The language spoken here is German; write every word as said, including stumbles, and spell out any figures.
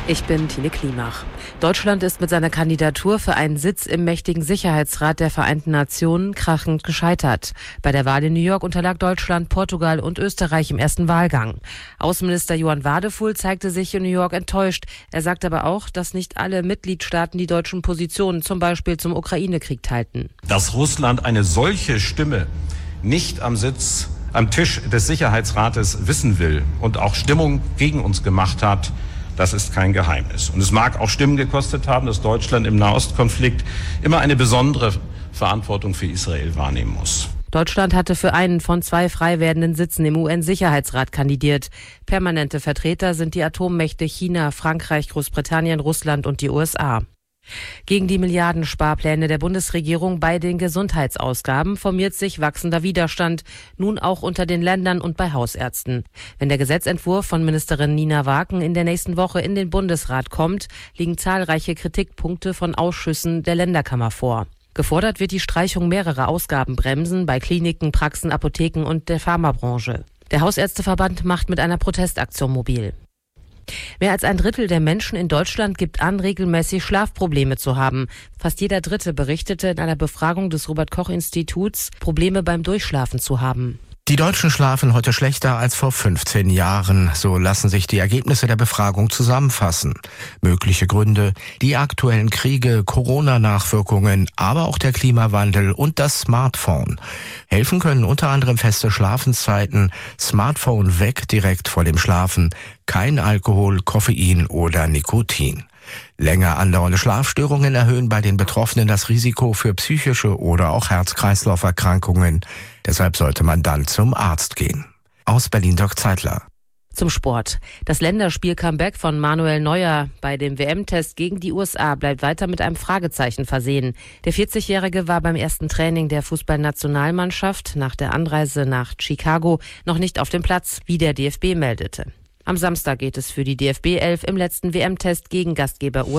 Ich bin Tine Klimach. Deutschland ist mit seiner Kandidatur für einen Sitz im mächtigen Sicherheitsrat der Vereinten Nationen krachend gescheitert. Bei der Wahl in New York unterlag Deutschland, Portugal und Österreich im ersten Wahlgang. Außenminister Johann Wadefuhl zeigte sich in New York enttäuscht. Er sagte aber auch, dass nicht alle Mitgliedstaaten die deutschen Positionen zum Beispiel zum Ukraine-Krieg teilten. Dass Russland eine solche Stimme nicht am Sitz, am Tisch des Sicherheitsrates wissen will und auch Stimmung gegen uns gemacht hat, das ist kein Geheimnis. Und es mag auch Stimmen gekostet haben, dass Deutschland im Nahostkonflikt immer eine besondere Verantwortung für Israel wahrnehmen muss. Deutschland hatte für einen von zwei frei werdenden Sitzen im U N-Sicherheitsrat kandidiert. Permanente Vertreter sind die Atommächte China, Frankreich, Großbritannien, Russland und die U S A. Gegen die Milliardensparpläne der Bundesregierung bei den Gesundheitsausgaben formiert sich wachsender Widerstand, nun auch unter den Ländern und bei Hausärzten. Wenn der Gesetzentwurf von Ministerin Nina Waken in der nächsten Woche in den Bundesrat kommt, liegen zahlreiche Kritikpunkte von Ausschüssen der Länderkammer vor. Gefordert wird die Streichung mehrerer Ausgabenbremsen bei Kliniken, Praxen, Apotheken und der Pharmabranche. Der Hausärzteverband macht mit einer Protestaktion mobil. Mehr als ein Drittel der Menschen in Deutschland gibt an, regelmäßig Schlafprobleme zu haben. Fast jeder Dritte berichtete in einer Befragung des Robert-Koch-Instituts, Probleme beim Durchschlafen zu haben. Die Deutschen schlafen heute schlechter als vor fünfzehn Jahren. So lassen sich die Ergebnisse der Befragung zusammenfassen. Mögliche Gründe: die aktuellen Kriege, Corona-Nachwirkungen, aber auch der Klimawandel und das Smartphone. Helfen können unter anderem feste Schlafenszeiten, Smartphone weg direkt vor dem Schlafen, kein Alkohol, Koffein oder Nikotin. Länger andauernde Schlafstörungen erhöhen bei den Betroffenen das Risiko für psychische oder auch Herz-Kreislauf-Erkrankungen. Deshalb sollte man dann zum Arzt gehen. Aus Berlin Dirk Zeitler. Zum Sport. Das Länderspiel-Comeback von Manuel Neuer bei dem W M-Test gegen die U S A bleibt weiter mit einem Fragezeichen versehen. Der vierzigjährige war beim ersten Training der Fußballnationalmannschaft nach der Anreise nach Chicago noch nicht auf dem Platz, wie der D F B meldete. Am Samstag geht es für die D F B elf im letzten W M-Test gegen Gastgeber U S A.